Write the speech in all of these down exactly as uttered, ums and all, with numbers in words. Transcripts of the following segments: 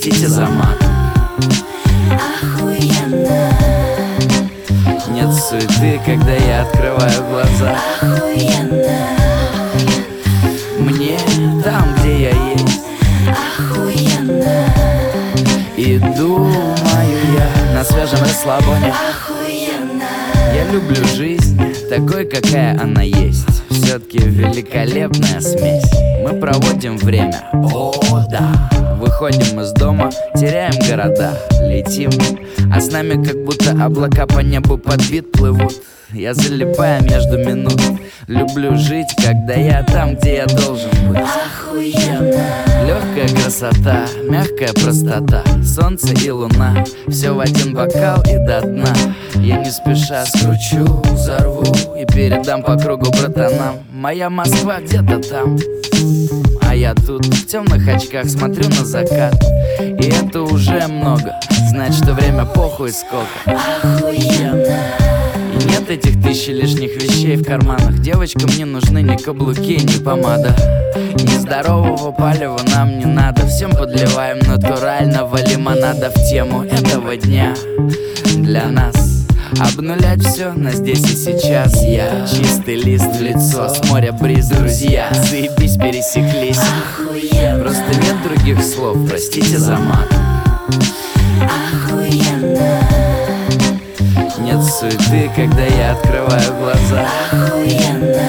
простите за мат. Охуенно. Нет суеты, когда я открываю глаза. Охуенно. Мне там, где я есть. Охуенно. И думаю я на свежем расслабоне. Охуенно. Я люблю жизнь такой, какая она есть. Все-таки великолепная смесь. Мы проводим время, о да. Выходим из дома, теряем города, летим, а с нами как будто облака по небу под бит плывут. Я залипаю между минут. Люблю жить, когда я там, где я должен быть. Охуенно. Легкая красота, мягкая простота, солнце и луна, все в один бокал и до дна. Я не спеша скручу, взорву и передам по кругу братанам. Моя Москва где-то там, а я тут в темных очках смотрю на закат. И это уже много, значит, что время похуй сколько. Охуенно. И нет этих тысячи лишних вещей в карманах. Девочкам не нужны ни каблуки, ни помада. Ни здорового палева нам не надо. Всем подливаем натурального лимонада в тему этого дня. Для нас обнулять все на здесь и сейчас. Я чистый лист в лицо, с моря бриз, друзья. Заебись, пересеклись. Охуенно. Просто нет других слов, простите за мат. Охуенно. Нет суеты, когда я открываю глаза. Охуенно.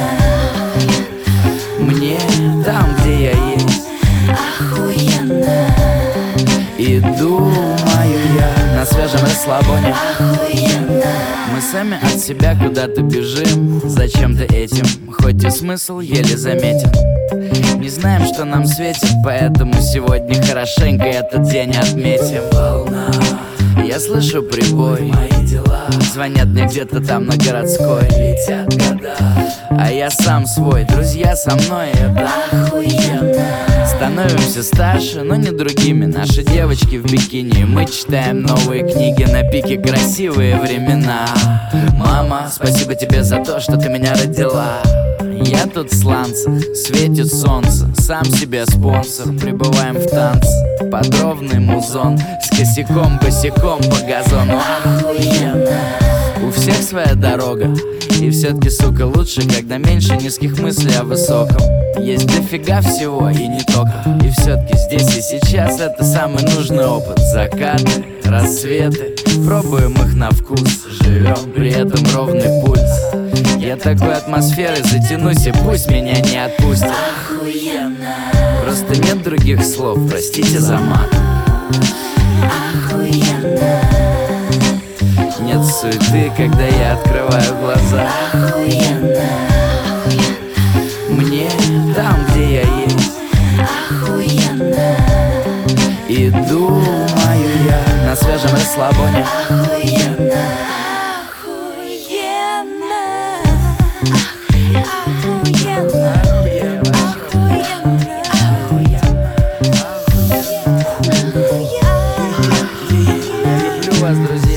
Мне там, где я есть. Охуенно. И думаю я на свежем расслабоне. Охуенно. Мы сами от себя куда-то бежим, зачем-то этим, хоть и смысл еле заметен. Не знаем, что нам светит, поэтому сегодня хорошенько этот день отметим. Волна, я слышу прибой, мои дела звонят мне где-то там на городской. Летят года, а я сам свой, друзья со мной, это Охуенно. становимся старше, но не другими. Наши девочки в бикини, мы читаем новые книги на пике красивые времена. Мама, спасибо тебе за то, что ты меня родила. Я тут в сланцах, светит солнце, сам себе спонсор. Прибываем в танце, под ровный музон, с косяком, босиком по газону. Охуенно. У всех своя дорога, и все-таки, сука, лучше, когда меньше низких мыслей о высоком. Есть дофига всего и не только. И все-таки здесь и сейчас это самый нужный опыт. Закаты, рассветы, пробуем их на вкус. Живем при этом ровный пульс. Я такой атмосферой затянусь, и пусть меня не отпустят. Охуенно. Просто нет других слов, простите за мат. Охуенно. Нет суеты, когда я открываю глаза. Охуенно. Мне там, где я есть. Охуенно. И думаю я на свежем расслабоне. Охуенно. Охуенно. Люблю вас, друзья.